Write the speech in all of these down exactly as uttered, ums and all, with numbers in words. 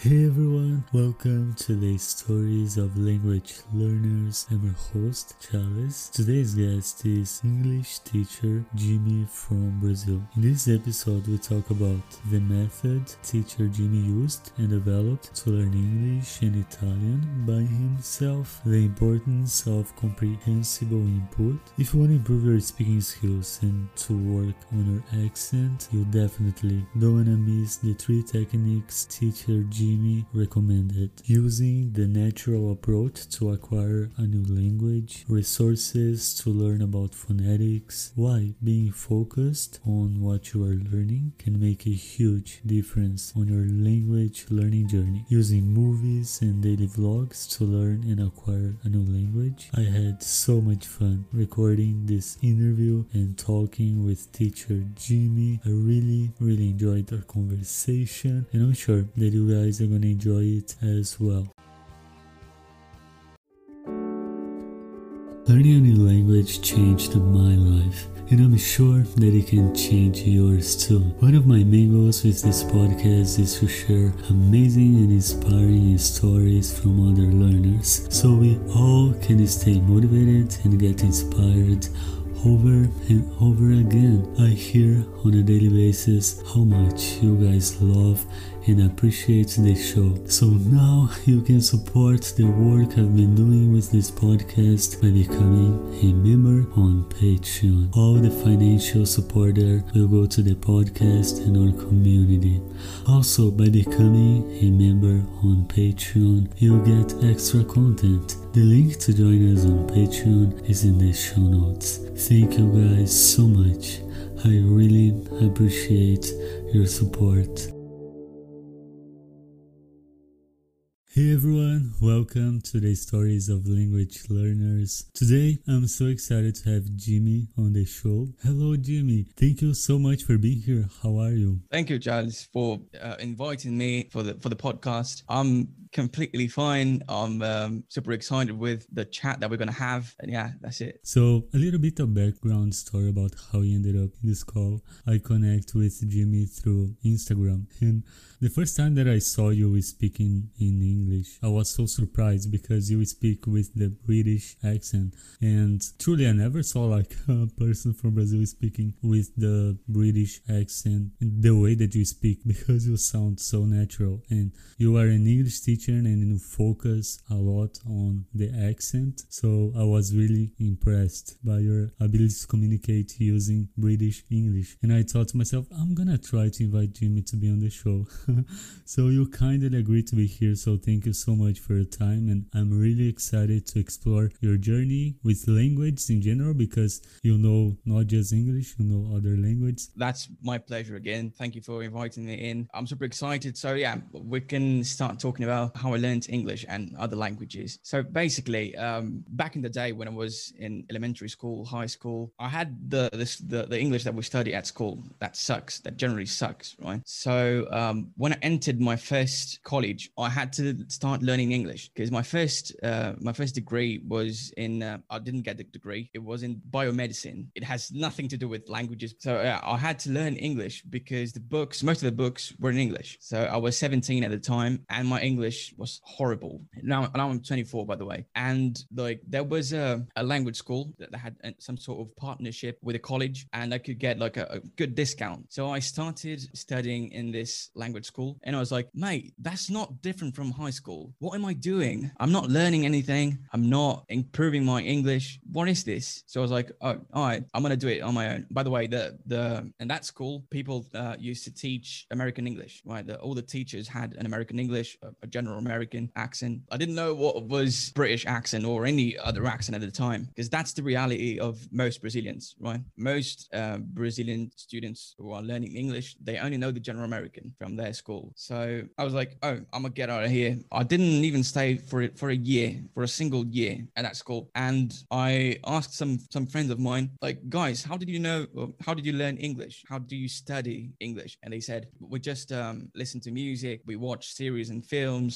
Hey everyone, welcome to the Stories of Language Learners. I'm your host, Charles. Today's guest is English teacher Jimmy from Brazil. In this episode, we talk about the method teacher Jimmy used and developed to learn English and Italian by himself, the importance of comprehensible input. If you want to improve your speaking skills and to work on your accent, you definitely don't want to miss the three techniques teacher Jimmy Jimmy recommended: using the natural approach to acquire a new language, resources to learn about phonetics, why being focused on what you are learning can make a huge difference on your language learning journey, using movies and daily vlogs to learn and acquire a new language. I had so much fun recording this interview and talking with teacher Jimmy. I really, really enjoyed our conversation, and I'm sure that you guys are gonna enjoy it as well. Learning a new language changed my life, and I'm sure that it can change yours too. One of my main goals with this podcast is to share amazing and inspiring stories from other learners, so we all can stay motivated and get inspired over and over again. I hear on a daily basis how much you guys love and appreciate the show. So now you can support the work I've been doing with this podcast by becoming a member on Patreon. All the financial support there will go to the podcast and our community. Also, by becoming a member on Patreon, you'll get extra content. The link to join us on Patreon is in the show notes. Thank you guys so much. I really appreciate your support. Hey everyone, welcome to the Stories of Language Learners. Today, I'm so excited to have Jimmy on the show. Hello Jimmy, thank you so much for being here. How are you? Thank you, Charles, for uh, inviting me for the for the podcast. I'm completely fine. I'm um, super excited with the chat that we're going to have. And yeah, that's it. So a little bit of background story about how you ended up in this call. I connect with Jimmy through Instagram, and the first time that I saw you speaking in English, I was so surprised because you speak with the British accent, and truly I never saw like a person from Brazil speaking with the British accent the way that you speak, because you sound so natural, and you are an English teacher and you focus a lot on the accent. So I was really impressed by your ability to communicate using British English, and I thought to myself, I'm gonna try to invite Jimmy to be on the show. So you kindly agreed to be here, so thank you so much for your time, and I'm really excited to explore your journey with language in general, because you know not just English, you know other languages. That's my pleasure again. Thank you for inviting me in. I'm super excited. So yeah, we can start talking about how I learned English and other languages. So basically, um, back in the day when I was in elementary school, high school, I had the this, the, the English that we study at school that sucks, that generally sucks, right? So um, when I entered my first college, I had to start learning English, because my first uh, my first degree was in uh, I didn't get the degree. It was in biomedicine. It has nothing to do with languages. So uh, I had to learn English because the books, most of the books were in English. So I was seventeen at the time, and my English was horrible. Now, now I'm twenty-four, by the way. And like there was a, a language school that had some sort of partnership with a college, and I could get like a, a good discount. So I started studying in this language school, and I was like, mate, that's not different from high school. What am I doing? I'm not learning anything. I'm not improving my English. What is this? So I was like, oh, all right, I'm going to do it on my own. By the way, the the in that school, people uh, used to teach American English, right? The, all the teachers had an American English, a, a general American accent. I didn't know what was British accent or any other accent at the time, because that's the reality of most Brazilians, right? Most uh, Brazilian students who are learning English, they only know the general American from their school. So I was like, oh, I'm gonna get out of here. I didn't even stay for it for a year, for a single year at that school. And I asked some some friends of mine, like, guys, how did you know? How did you learn English? How do you study English? And they said, we just um, listen to music, we watch series and films,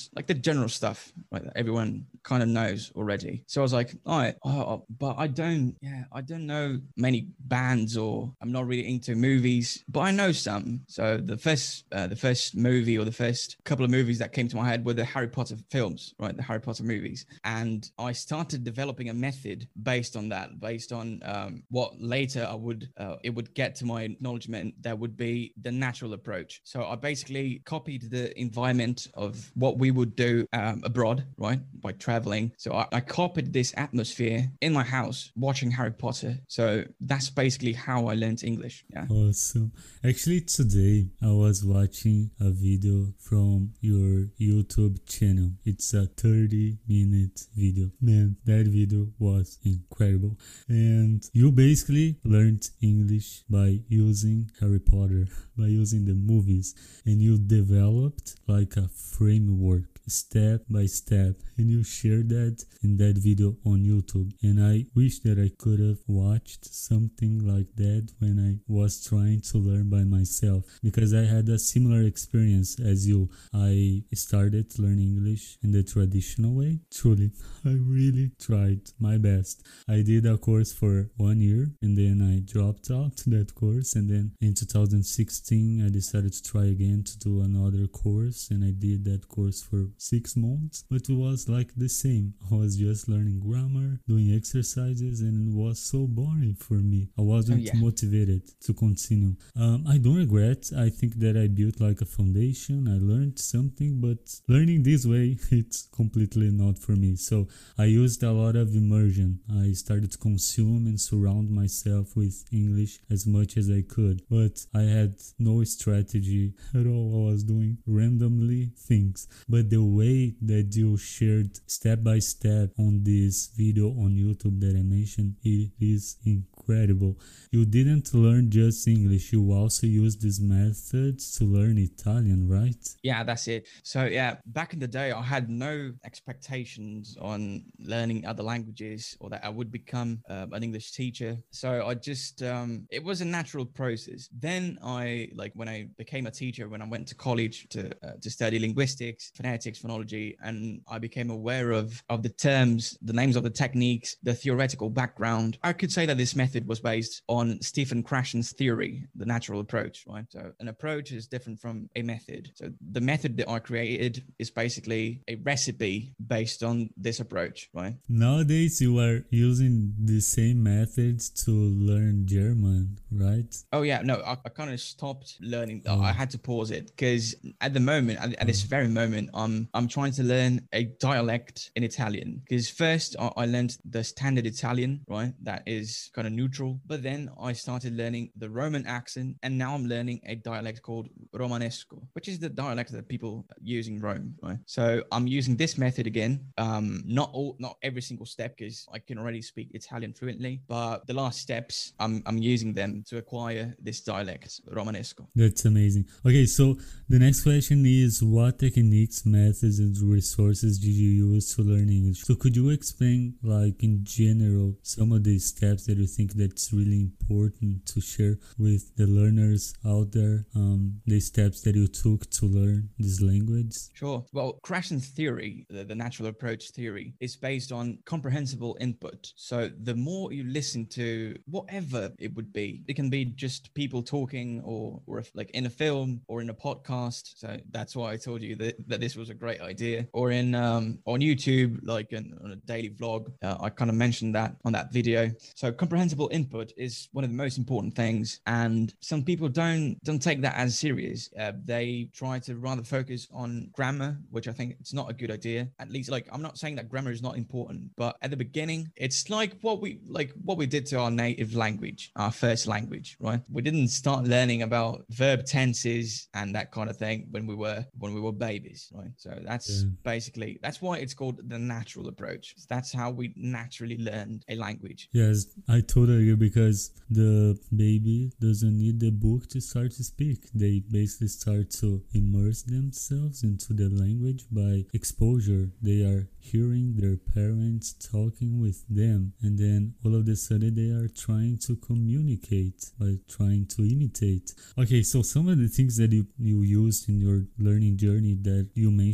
films, like the general stuff, right, that everyone kind of knows already. So I was like, all right, oh, but I don't, yeah, I don't know many bands, or I'm not really into movies, but I know some. So the first, uh, the first movie or the first couple of movies that came to my head were the Harry Potter films, right, the Harry Potter movies, and I started developing a method based on that, based on um, what later I would, uh, it would get to my acknowledgement that would be the natural approach. So I basically copied the environment of what we would do um, abroad, right, by traveling. So I, I copied this atmosphere in my house watching Harry Potter. So that's basically how I learned English. Yeah. Awesome. Actually, today I was watching a video from your YouTube channel. It's a thirty minute video. Man, that video was incredible. And you basically learned English by using Harry Potter, by using the movies, and you developed like a framework step by step, and you shared that in that video on YouTube. And I wish that I could have watched something like that when I was trying to learn by myself, because I had a similar experience as you. I started learning English in the traditional way. Truly, I really tried my best. I did a course for one year and then I dropped out that course, and then in two thousand sixteen I decided to try again to do another course, and I did that course for six months, but it was like the same. I was just learning grammar, doing exercises, and it was so boring for me. I wasn't Oh, yeah. motivated to continue. Um, I don't regret. I think that I built like a foundation. I learned something, but learning this way, it's completely not for me. So I used a lot of immersion. I started to consume and surround myself with English as much as I could, but I had no strategy at all. I was doing randomly things, but the way that you shared step by step on this video on YouTube that I mentioned, it is incredible. You didn't learn just English, you also used these methods to learn Italian, right? Yeah, that's it. So yeah, back in the day, I had no expectations on learning other languages or that I would become uh, an English teacher. So I just, um, it was a natural process. Then I, like when I became a teacher, when I went to college to uh, to study linguistics, phonetics, phonology, and I became aware of, of the terms, the names of the techniques, the theoretical background. I could say that this method was based on Stephen Krashen's theory, the natural approach, right? So an approach is different from a method. So the method that I created is basically a recipe based on this approach, right? Nowadays you are using the same methods to learn German, right? Oh yeah, no, I, I kind of stopped learning. Oh. I had to pause it because at the moment, at, at this very moment, I'm I'm trying to learn a dialect in Italian. Because first I, I learned the standard Italian, right? That is kind of neutral. But then I started learning the Roman accent, and now I'm learning a dialect called Romanesco, which is the dialect that people use in Rome, right? So I'm using this method again. Um, not all, not every single step, because I can already speak Italian fluently, but the last steps, I'm I'm using them to acquire this dialect, Romanesco. That's amazing. Okay, so the next question is, what techniques, methods, and resources did you use to learn English? So could you explain, like in general, some of the steps that you think that's really important to share with the learners out there, um, the steps that you took to learn this language? Sure. Well, Krashen's theory, the, the natural approach theory, is based on comprehensible input. So the more you listen to whatever it would be, it can be just people talking, or, or if, like in a film or in a podcast. So that's why I told you that, that this was a great idea. Or in um, on YouTube, like in, on a daily vlog, uh, I kind of mentioned that on that video. So comprehensible input is one of the most important things, and some people don't don't take that as serious. Uh, they try to rather focus on grammar, which I think it's not a good idea. At least, like, I'm not saying that grammar is not important, but at the beginning, it's like what we like what we did to our native language, our first language, right? We didn't start learning about verb tenses and that kind of thing when we were when we were babies, right? So that's Yeah. basically that's why it's called the natural approach. That's how we naturally learned a language. Yes, I totally agree, because the baby doesn't need the book to start to speak. They basically start to immerse themselves into the language by exposure. They are hearing their parents talking with them, and then all of a sudden they are trying to communicate by trying to imitate. Okay, so some of the things that you, you used in your learning journey that you mentioned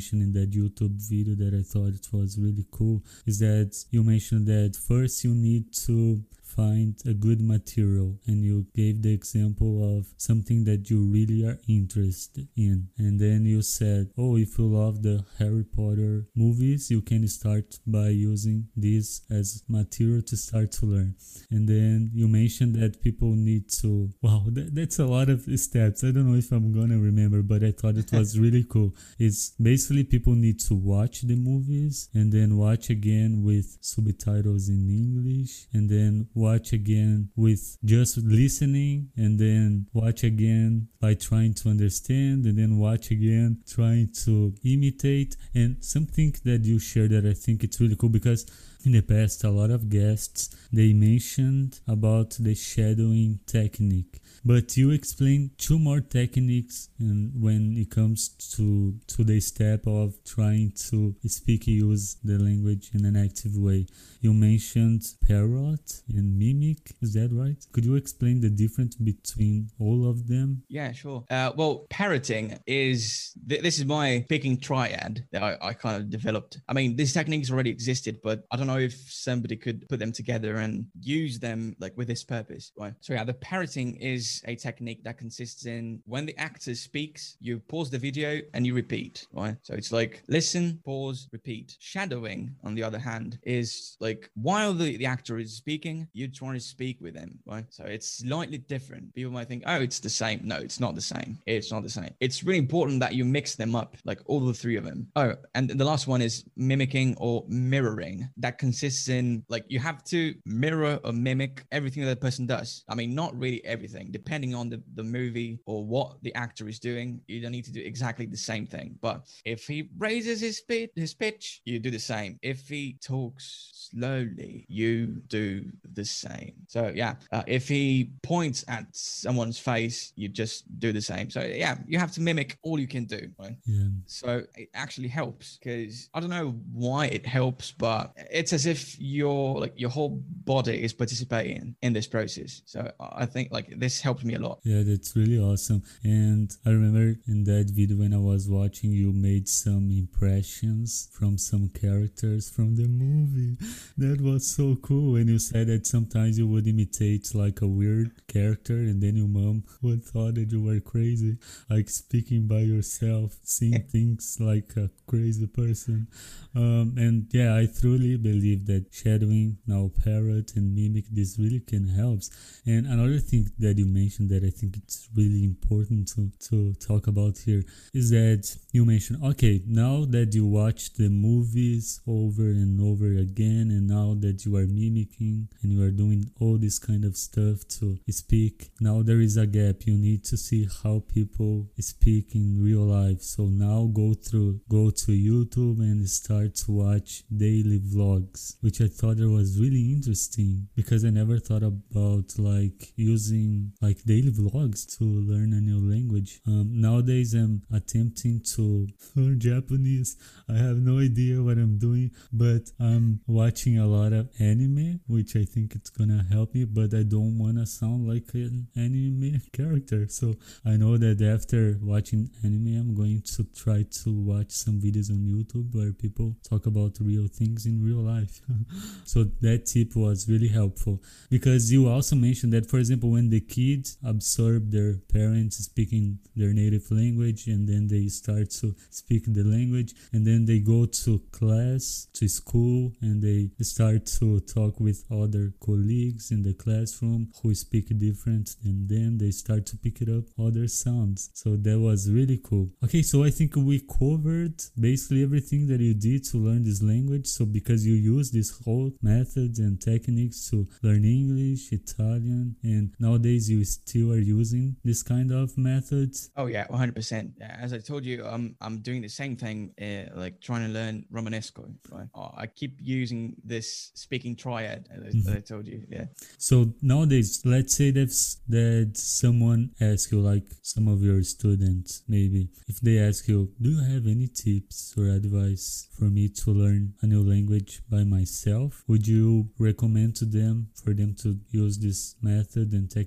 mentioned in that YouTube video that I thought it was really cool is that you mentioned that first you need to find a good material, and you gave the example of something that you really are interested in, and then you said, oh, if you love the Harry Potter movies, you can start by using this as material to start to learn. And then you mentioned that people need to, wow, that, that's a lot of steps. I don't know if I'm gonna remember, but I thought it was really cool. It's basically people need to watch the movies and then watch again with subtitles in English, and then watch again with just listening, and then watch again by trying to understand, and then watch again trying to imitate. And something that you shared that I think it's really cool, because in the past a lot of guests, they mentioned about the shadowing technique, but you explained two more techniques, and when it comes to to the step of trying to speak, use the language in an active way. You mentioned parrot and mimic, is that right? Could you explain the difference between all of them? Yeah, sure. Uh, well, parroting is, th- this is my speaking triad that I, I kind of developed. I mean, these techniques already existed, but I don't know if somebody could put them together and use them like with this purpose, right? So yeah, the parroting is a technique that consists in when the actor speaks, you pause the video and you repeat, right? So it's like listen, pause, repeat. Shadowing, on the other hand, is like while the, the actor is speaking, you're trying to speak with them, right? So it's slightly different. People might think, oh, it's the same. No, it's not the same. It's not the same. It's really important that you mix them up, like all the three of them. Oh, and the last one is mimicking or mirroring. That consists in like you have to mirror or mimic everything that the person does. I mean, not really everything, depending on the, the movie or what the actor is doing. You don't need to do exactly the same thing. But if he raises his speed, his pitch, you do the same. If he talks slowly, you do the same. So yeah, uh, if he points at someone's face, you just do the same. So yeah, you have to mimic all you can do, right? Yeah. So it actually helps, because I don't know why it helps, but it's as if your like your whole body is participating in this process. So I think like this helped me a lot. Yeah, that's really awesome. And I remember in that video when I was watching, you made some impressions from some characters from the movie. That was so cool. And you said that sometimes you would imitate like a weird character, and then your mom would thought that you were crazy, like speaking by yourself, seeing things like a crazy person. Um, and yeah, I truly believe that shadowing, now parrot and mimic, this really can help. And another thing that you mentioned that I think it's really important to, to talk about here is that you mentioned, okay, now that you watch the movies over and over again, and now that you are mimicking and you are doing all this kind of stuff to speak, now there is a gap. You need to see how people speak in real life. So now go through, go to YouTube and start to watch daily vlogs, which I thought it was really interesting, because I never thought about like using like daily vlogs to learn a new language. Um, nowadays I'm attempting to learn Japanese. I have no idea what I'm doing, but I'm watching a lot of anime, which I think it's gonna help me, but I don't wanna sound like an anime character. So I know that after watching anime, I'm going to try to watch some videos on YouTube where people talk about real things in real life. So that tip was really helpful, because you also mentioned that, for example, when the kids absorb their parents speaking their native language, and then they start to speak the language, and then they go to class, to school, and they start to talk with other colleagues in the classroom who speak different than them, they start to pick it up other sounds. So that was really cool. Okay, so I think we covered basically everything that you did to learn this language. So because you use this whole methods and techniques to learn English, Italian, and nowadays you still are using this kind of methods. Oh yeah, one hundred percent. As I told you, I'm I'm doing the same thing, uh, like trying to learn Romanesco. Right? Oh, I keep using this speaking triad, as, mm-hmm. as I told you. Yeah. So nowadays, let's say that that someone asks you, like some of your students, maybe if they ask you, do you have any tips or advice for me to learn a new language by myself? Would you recommend to them for them to use this method and technique that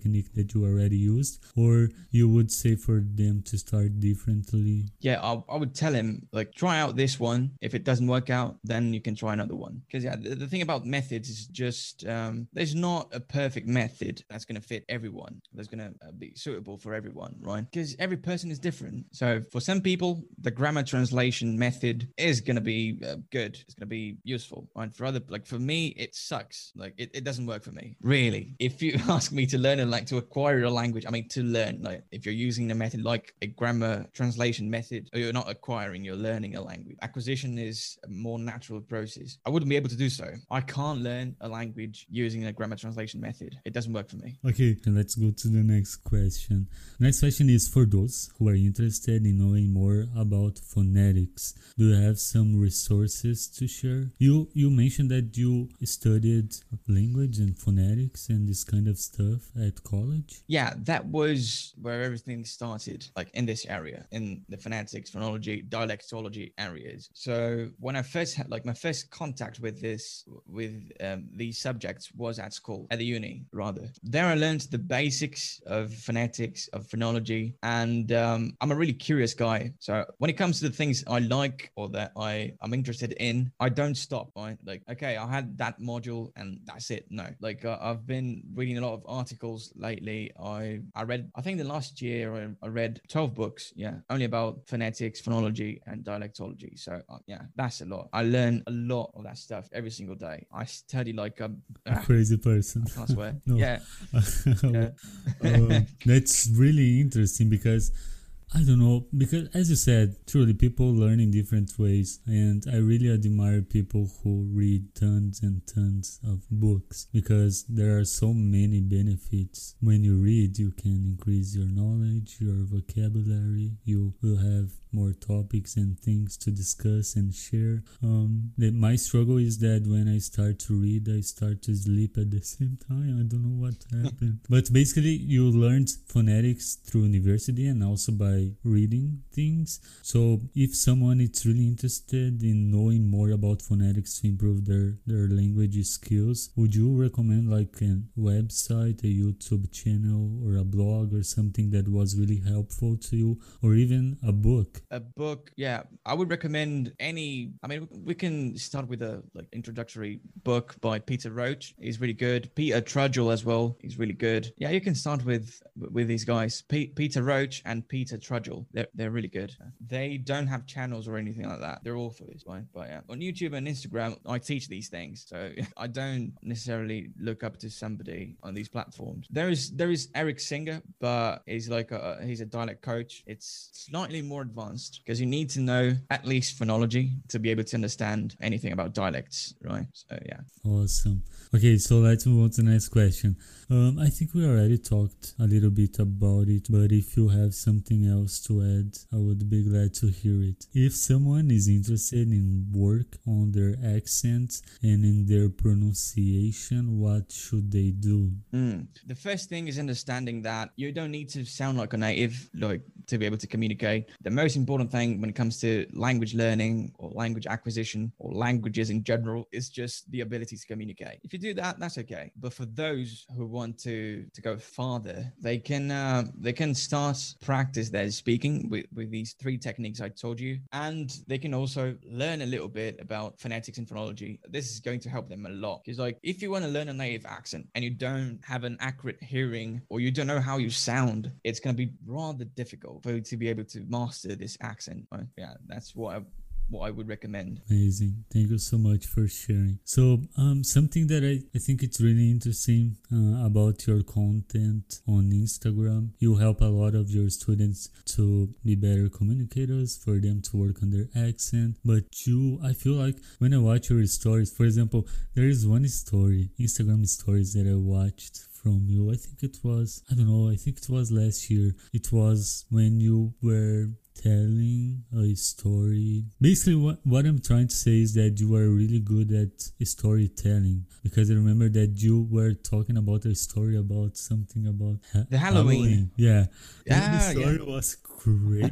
that you already used, or you would say for them to start differently? Yeah, I, I would tell him, like, try out this one. If it doesn't work out, then you can try another one. Because yeah, the, the thing about methods is just um, there's not a perfect method that's going to fit everyone. That's going to be suitable for everyone, right? Because every person is different. So for some people, the grammar translation method is going to be uh, good. It's going to be useful, right? For other, like for me, it sucks. Like it, it doesn't work for me, really. If you ask me to learn and like to acquire a language, I mean to learn, like if you're using a method like a grammar translation method, or you're not acquiring, you're learning a language. Acquisition is a more natural process. I wouldn't be able to do so. I can't learn a language using a grammar translation method. It doesn't work for me. Okay, then let's go to the next question. Next question is for those who are interested in knowing more about phonetics. Do you have some resources to share? You you mentioned that you studied language and phonetics and this kind of stuff at college. Yeah, that was where everything started, like in this area, in the phonetics, phonology, dialectology areas. So when I first had, like my first contact with this, with um, these subjects was at school, at the uni rather. There I learned the basics of phonetics, of phonology, and um, I'm a really curious guy. So when it comes to the things I like or that I I'm interested in, I don't stop. Right? Like, okay, I had that module and that's it. No, like uh, I've been reading a lot of articles lately. I I read, I think the last year I, I read twelve books. Yeah, only about phonetics, phonology, and dialectology. So uh, yeah, that's a lot. I learn a lot of that stuff every single day. I study like a, a crazy person. I swear. Yeah. yeah. uh, that's really interesting because I don't know, because as you said, truly people learn in different ways, and I really admire people who read tons and tons of books because there are so many benefits. When you read, you can increase your knowledge, your vocabulary, you will have more topics and things to discuss and share. Um, the, my struggle is that when I start to read, I start to sleep at the same time. I don't know what happened. But basically, you learned phonetics through university and also by reading things. So if someone is really interested in knowing more about phonetics to improve their, their language skills, would you recommend like a website, a YouTube channel, or a blog or something that was really helpful to you, or even a book? A book, yeah, I would recommend any. I mean, we can start with a like introductory book by Peter Roach. He's really good. Peter Trudgell as well. He's really good. Yeah, you can start with with these guys, P- Peter Roach and Peter Trudgell. They're they're really good. They don't have channels or anything like that. They're authors, right? But yeah, on YouTube and Instagram, I teach these things, so I don't necessarily look up to somebody on these platforms. There is there is Eric Singer, but he's like a he's a dialect coach. It's slightly more advanced, because you need to know at least phonology to be able to understand anything about dialects, right? So yeah. Awesome. Okay, so let's move on to the next question. Um, I think we already talked a little bit about it, but if you have something else to add, I would be glad to hear it. If someone is interested in work on their accents and in their pronunciation, what should they do? Mm. The first thing is understanding that you don't need to sound like a native, like to be able to communicate. The most important thing when it comes to language learning or language acquisition or languages in general is just the ability to communicate. If you do that, that's okay. But for those who want to to go farther, they can uh, they can start practice their speaking with, with these three techniques I told you, and they can also learn a little bit about phonetics and phonology. This is going to help them a lot, because like if you want to learn a native accent and you don't have an accurate hearing or you don't know how you sound, it's going to be rather difficult for you to be able to master this accent. Right? Yeah, that's what I what I would recommend. Amazing. Thank you so much for sharing. So um, something that I, I think it's really interesting uh, about your content on Instagram, you help a lot of your students to be better communicators, for them to work on their accent. But you, I feel like when I watch your stories, for example, there is one story, Instagram stories that I watched from you. I think it was, I don't know, I think it was last year. It was when you were telling a story. Basically, what, what I'm trying to say is that you are really good at storytelling, because I remember that you were talking about a story about something about ha- The Halloween. Yeah. Yeah, And the story yeah. was crazy.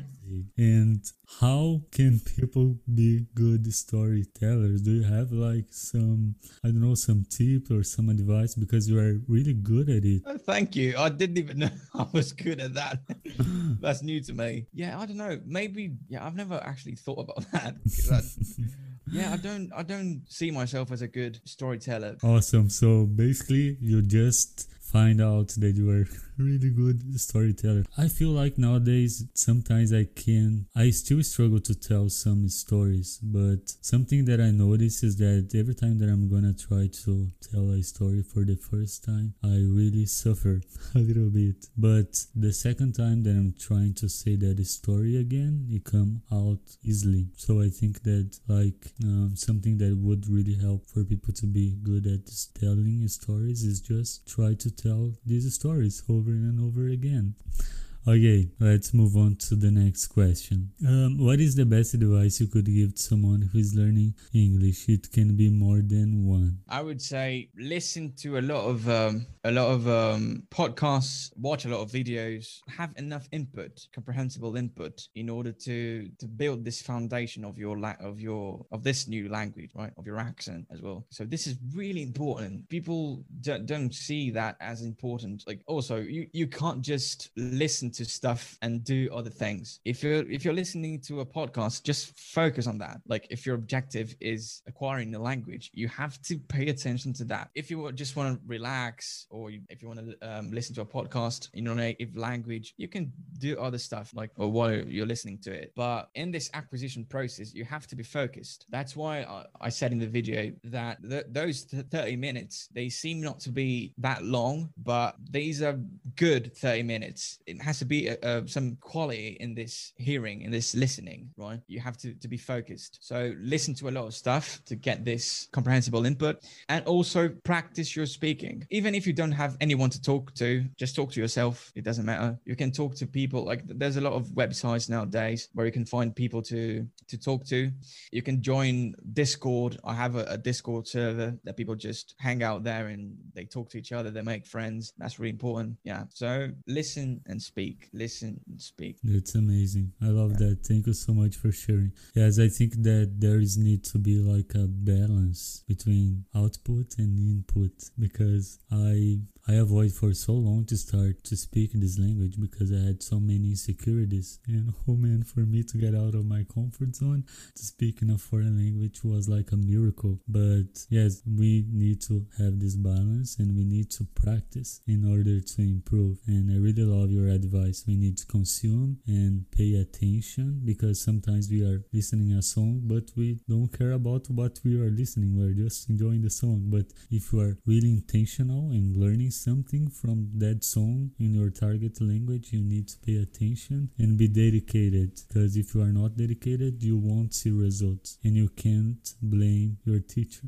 And how can people be good storytellers? Do you have like some, I don't know, some tip or some advice, because you are really good at it? Oh, thank you. I didn't even know I was good at that. That's new to me. Yeah, I don't know. Maybe. Yeah, I've never actually thought about that. 'Cause I- yeah, I don't. I don't see myself as a good storyteller. Awesome. So basically, you just find out that you are really good storyteller. I feel like nowadays sometimes I can I still struggle to tell some stories, but something that I notice is that every time that I'm gonna try to tell a story for the first time, I really suffer a little bit. But the second time that I'm trying to say that story again, it come out easily. So I think that like um, something that would really help for people to be good at telling stories is just try to tell these stories over and over again. Okay, let's move on to the next question. Um, what is the best advice you could give to someone who is learning English? It can be more than one. I would say listen to a lot of um, a lot of um, podcasts, watch a lot of videos, have enough input, comprehensible input, in order to to build this foundation of your la- of your of this new language, right? Of your accent as well. So this is really important. People don't, don't see that as important. Like also, you you can't just listen to stuff and do other things. If you're if you're listening to a podcast, just focus on that. Like if your objective is acquiring the language, you have to pay attention to that. If you just want to relax, or if you want to um, listen to a podcast in your native language, you can do other stuff like or while you're listening to it. But in this acquisition process, you have to be focused. That's why I, I said in the video that th- those thirty minutes, they seem not to be that long, but these are good thirty minutes. It has to be uh, uh, some quality in this hearing, in this listening, right? You have to, to be focused. So listen to a lot of stuff to get this comprehensible input, and also practice your speaking. Even if you don't have anyone to talk to, just talk to yourself. It doesn't matter. You can talk to people. Like there's a lot of websites nowadays where you can find people to, to talk to. You can join Discord. I have a, a Discord server that people just hang out there and they talk to each other. They make friends. That's really important. Yeah. So listen and speak. Listen and speak. That's amazing. I love Yeah. that. Thank you so much for sharing. Yes, I think that there is need to be like a balance between output and input, because I I avoid for so long to start to speak in this language because I had so many insecurities. And oh man, for me to get out of my comfort zone to speak in a foreign language was like a miracle. But yes, we need to have this balance and we need to practice in order to improve. And I really love your advice. We need to consume and pay attention, because sometimes we are listening a song but we don't care about what we are listening. We're just enjoying the song. But if you are really intentional in learning something from that song in your target language, you need to pay attention and be dedicated, because if you are not dedicated, you won't see results and you can't blame your teacher.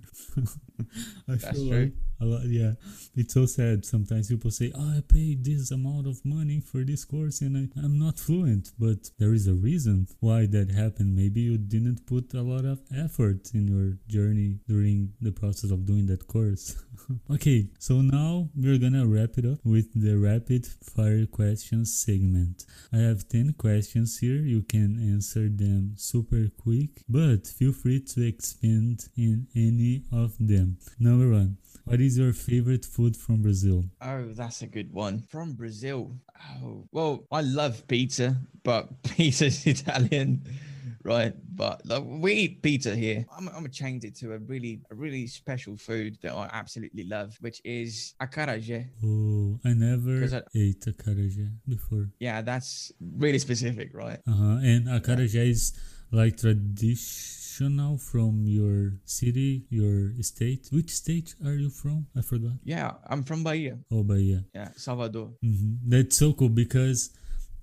I That's feel true. like a lot, yeah, it's so sad. Sometimes people say, oh, I paid this amount of money for this course and I, I'm not fluent, but there is a reason why that happened. Maybe you didn't put a lot of effort in your journey during the process of doing that course. Okay, so now we're gonna wrap it up with the rapid fire questions segment. I have ten questions here. You can answer them super quick, but feel free to expand in any of them. Number one, what is your favorite food from Brazil? Oh, that's a good one. From Brazil. Oh, well, I love pizza, but pizza's Italian, right? But like, we eat pizza here. I'm, I'm gonna change it to a really, a really special food that I absolutely love, which is acarajé. Oh, I never 'Cause I- ate acarajé before. Yeah, that's really specific, right? Uh-huh. And Yeah. acarajé is like traditional from your city, your state. Which state are you from? I forgot. Yeah, I'm from Bahia. Oh, Bahia. Yeah, Salvador. hmm That's so cool, because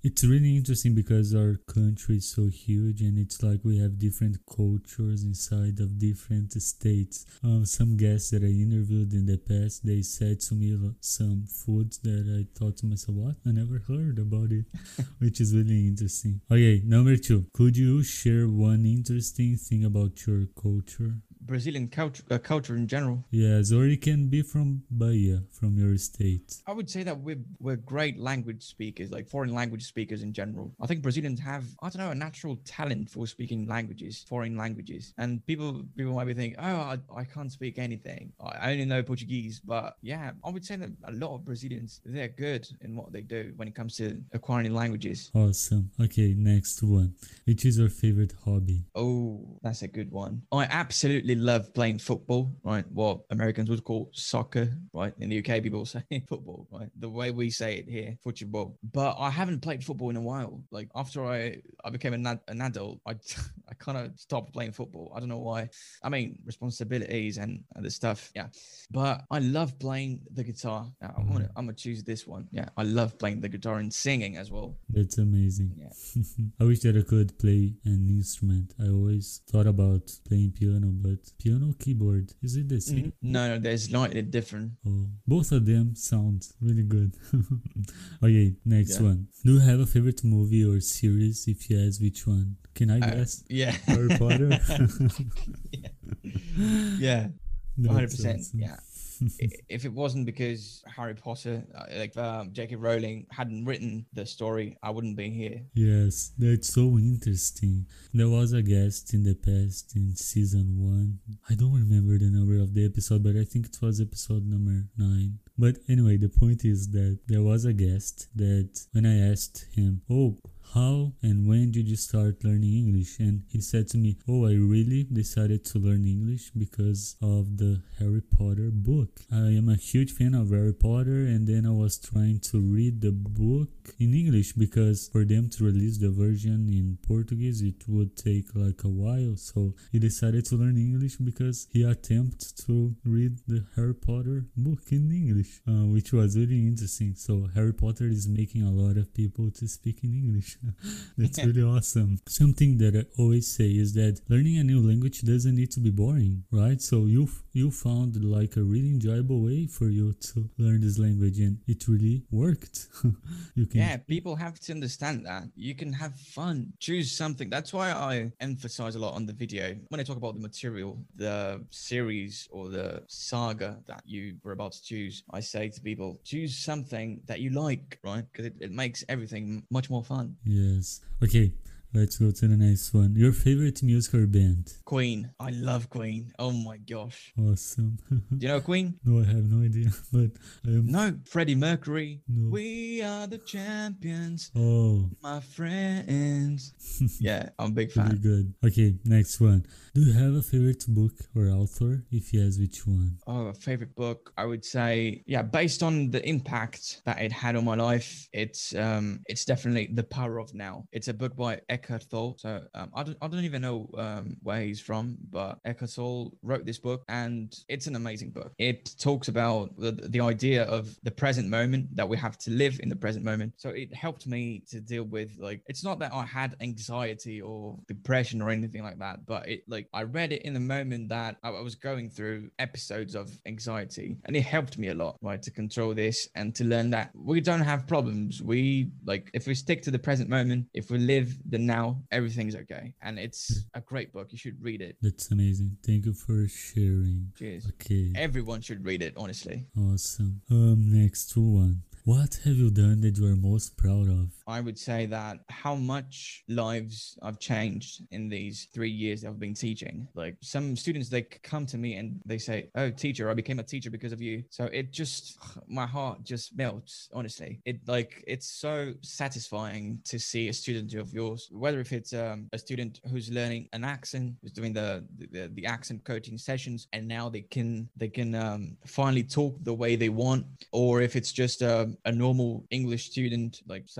It's really interesting because our country is so huge and it's like we have different cultures inside of different states. Um, some guests that I interviewed in the past, they said to me lo- some foods that I thought to myself, what? I never heard about it, which is really interesting. Okay, number two. Could you share one interesting thing about your culture? Brazilian culture, uh, culture in general. Yes, or it can be from Bahia, from your state. I would say that we're we're great language speakers, like foreign language speakers in general. I think Brazilians have, I don't know, a natural talent for speaking languages, foreign languages. And people people might be thinking, oh, I, I can't speak anything. I only know Portuguese. But yeah, I would say that a lot of Brazilians, they're good in what they do when it comes to acquiring languages. Awesome. Okay, next one. Which is your favorite hobby? Oh, that's a good one. I absolutely love playing football, right? What Americans would call soccer, right? In the U K, people say football, right? The way we say it here, football. But I haven't played football in a while. Like after I, I became an, an adult, I, I kind of stopped playing football. I don't know why. I mean, responsibilities and other stuff. Yeah. But I love playing the guitar. Now, I'm gonna, I'm gonna choose this one. Yeah. I love playing the guitar and singing as well. That's amazing. Yeah. I wish that I could play an instrument. I always thought about playing piano, but piano keyboard, is it the same? Mm-hmm. No, no, there's slightly different. Oh, both of them sound really good. Okay, next Yeah. one. Do you have a favorite movie or series? If yes, which one? Can I Uh, guess? yeah. Harry Potter? yeah. Yeah. That's one hundred percent. awesome. Yeah. I- if it wasn't because Harry Potter, uh, like um, J K Rowling hadn't written the story, I wouldn't be here. Yes, that's so interesting. There was a guest in the past in season one. I don't remember the number of the episode, but I think it was episode number nine. But anyway, the point is that there was a guest that when I asked him, oh, how and when did you start learning English? And he said to me, oh, I really decided to learn English because of the Harry Potter book. I am a huge fan of Harry Potter, and then I was trying to read the book in English because for them to release the version in Portuguese, it would take like a while. So he decided to learn English because he attempted to read the Harry Potter book in English, uh, which was really interesting. So Harry Potter is making a lot of people to speak in English. That's really awesome. Something that I always say is that learning a new language doesn't need to be boring, right? So you you found like a really enjoyable way for you to learn this language, and it really worked. You can Yeah, people have to understand that you can have fun, choose something. That's why I emphasize a lot on the video when I talk about the material, the series or the saga that you were about to choose. I say to people, choose something that you like, right? Because it, it makes everything much more fun. Yes. Okay, let's go to the next one. Your favorite music or band? Queen, I love Queen. Oh my gosh, Awesome. do you know Queen? No, I have no idea, but I am. No, Freddie Mercury. No. We are the champions, Oh, my friends. Yeah, I'm a big really fan. good. Okay, next one. Do you have a favorite book or author? If yes, which one? Oh, a favorite book, I would say, yeah, based on the impact that it had on my life, it's um, it's definitely The Power of Now. It's a book by Eckhart Tolle. So um, I don't, I don't even know um, where he's from, but Eckhart Tolle wrote this book, and it's an amazing book. It talks about the, the idea of the present moment, that we have to live in the present moment. So it helped me to deal with, like, it's not that I had anxiety or depression or anything like that, but it like I read it in the moment that I, I was going through episodes of anxiety, and it helped me a lot, right, to control this and to learn that we don't have problems. We like if we stick to the present moment, if we live the now, everything's okay. And it's a great book. You should read it. That's amazing. Thank you for sharing. Cheers. Okay, Everyone should read it, honestly. awesome. Um, next one. What have you done that you are most proud of? I would say that how much lives I've changed in these three years I've been teaching. Like some students, they come to me and they say, oh, teacher, I became a teacher because of you. So it just, my heart just melts, honestly. It like, it's so satisfying to see a student of yours, whether if it's um, a student who's learning an accent, who's doing the, the, the accent coaching sessions, and now they can, they can um, finally talk the way they want, or if it's just a, a normal English student, like somebody who's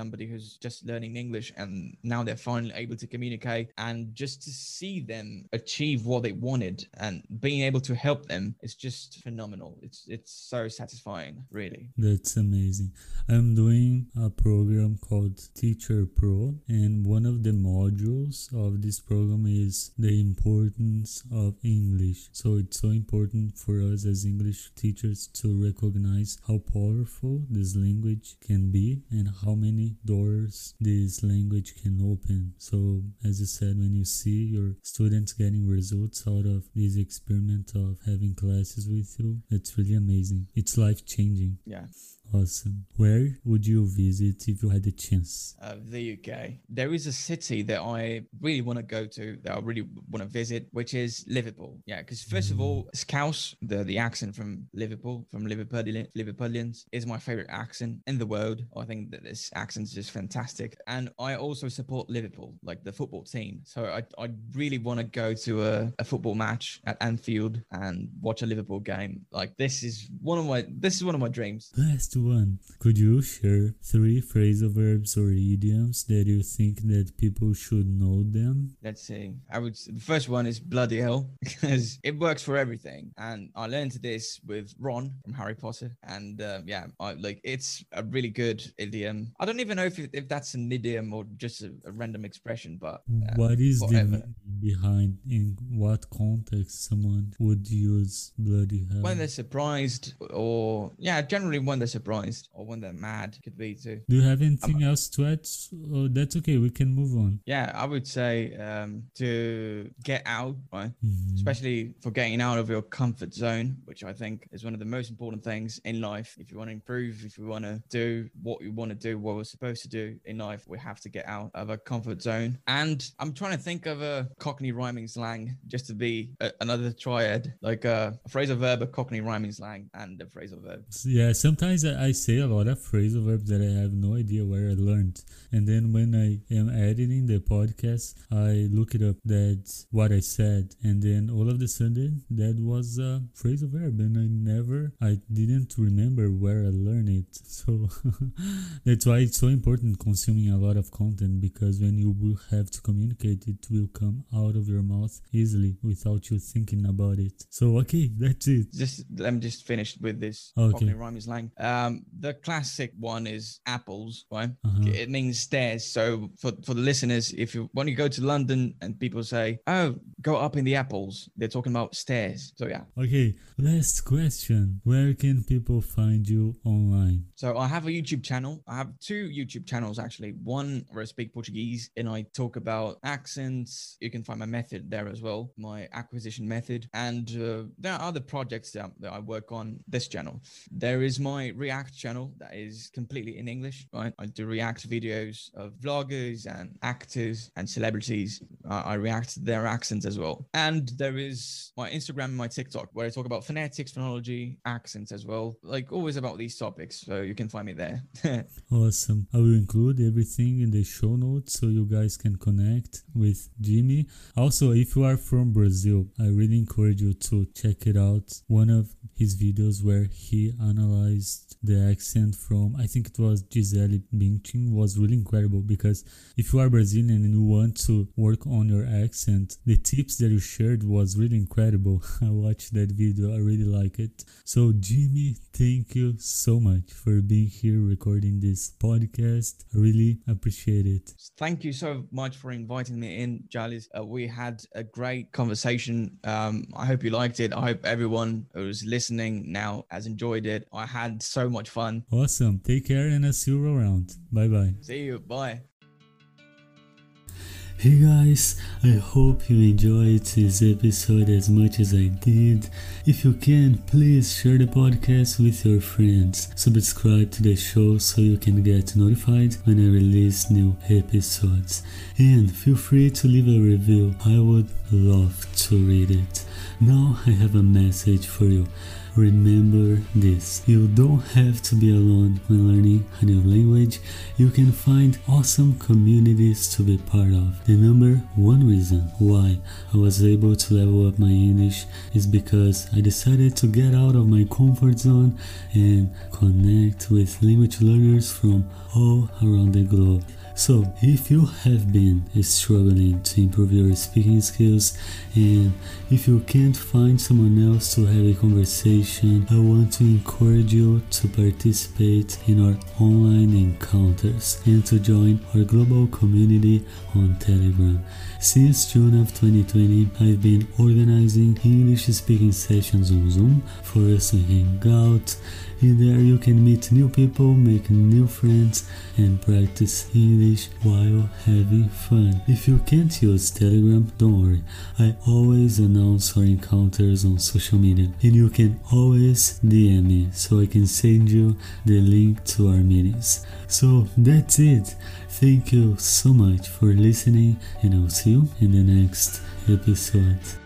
was just learning English, and now they're finally able to communicate, and just to see them achieve what they wanted and being able to help them, it's just phenomenal. It's it's so satisfying, really. That's amazing. I'm doing a program called Teacher Pro, and one of the modules of this program is the importance of English. So it's so important for us as English teachers to recognize how powerful this language can be and how many doors this language can open. So as you said, when you see your students getting results out of this experiment of having classes with you, it's really amazing. It's life-changing. Yeah. Awesome. Where would you visit if you had the chance? Uh, the U K. There is a city that I really want to go to, that I really want to visit, which is Liverpool. Yeah, because first of all, Scouse, the, the accent from Liverpool, from Liverpudlian, Liverpudlians, is my favorite accent in the world. I think that this accent is just fantastic. And I also support Liverpool, like the football team. So I, I really want to go to a, a football match at Anfield and watch a Liverpool game. Like this is one of my, this is one of my dreams. Last one. Could you share three phrasal verbs or idioms that you think that people should know them? Let's see. I would. The first one is bloody hell, because it works for everything, and I learned this with Ron from Harry Potter, and uh, yeah, I like it's a really good idiom. I don't even know if if that's an idiom or just a, a random expression, but uh, what is whatever. the meaning behind? In what context someone would use bloody hell? When they're surprised, or yeah, generally when they're surprised or when they're mad, could be too. Do you have anything um, else to add? Oh, that's okay. We can move on. Yeah, I would say um, to get out, right? Mm-hmm. Especially for getting out of your comfort zone, which I think is one of the most important things in life. If you want to improve, if you want to do what you want to do, what we're supposed to do in life, we have to get out of a comfort zone. And I'm trying to think of a Cockney rhyming slang just to be a, another triad, like a, a phrasal verb, a Cockney rhyming slang, and a phrasal verb. Yeah, sometimes I I say a lot of phrasal verbs that I have no idea where I learned. And then when I am editing the podcast, I look it up, that's what I said. And then all of a sudden, that was a phrasal verb. And I never, I didn't remember where I learned it. So that's why it's so important consuming a lot of content, because when you will have to communicate, it will come out of your mouth easily without you thinking about it. So, okay, that's it. Just let me just finish with this Okay. Cockney rhyming slang. Um, the classic one is apples, right? Uh-huh. It means stairs. So for, for the listeners, if you when you go to London and people say, "Oh, go up in the apples," they're talking about stairs. So yeah. Okay, last question. Where can people find you online? So I have a YouTube channel. I have two YouTube channels actually. One where I speak Portuguese and I talk about accents. You can find my method there as well, my acquisition method. And uh, there are other projects that, that I work on this channel. There is my React channel that is completely in English, right? I do React videos of vloggers and actors and celebrities. Uh, I react to their accents as well. And there is my Instagram and my TikTok where I talk about phonetics, phonology, accents as well. Like always about these topics. So you can find me there. Awesome. I will include everything in the show notes so you guys can connect with Jimmy. Also, if you are from Brazil, I really encourage you to check it out. One of his videos where he analyzed the accent from, I think it was Gisele Bündchen, was really incredible, because if you are Brazilian and you want to work on your accent, the tips that you shared was really incredible. I watched that video. I really like it. So Jimmy, thank you so much for being here recording this podcast. I really appreciate it. Thank you so much for inviting me in, Jalis. Uh, we had a great conversation. Um, I hope you liked it. I hope everyone who's listening now has enjoyed it. I had so much fun. Awesome. Take care and I'll see you around. Bye bye. See you. Bye. Hey guys, I hope you enjoyed this episode as much as I did. If you can, please share the podcast with your friends. Subscribe to the show so you can get notified when I release new episodes. And feel free to leave a review. I would love to read it. Now I have a message for you. remember this: you don't have to be alone when learning a new language. You can find awesome communities to be part of. The number one reason why I was able to level up my English is because I decided to get out of my comfort zone and connect with language learners from all around the globe. So, if you have been struggling to improve your speaking skills, and if you can't find someone else to have a conversation, I want to encourage you to participate in our online encounters and to join our global community on Telegram. Since June of twenty twenty, I've been organizing English speaking sessions on Zoom for us to hang out. In there you can meet new people, make new friends, and practice English while having fun. If you can't use Telegram, don't worry. I always announce our encounters on social media, and you can always D M me so I can send you the link to our meetings. So that's it. Thank you so much for listening, and I'll see you in the next episode.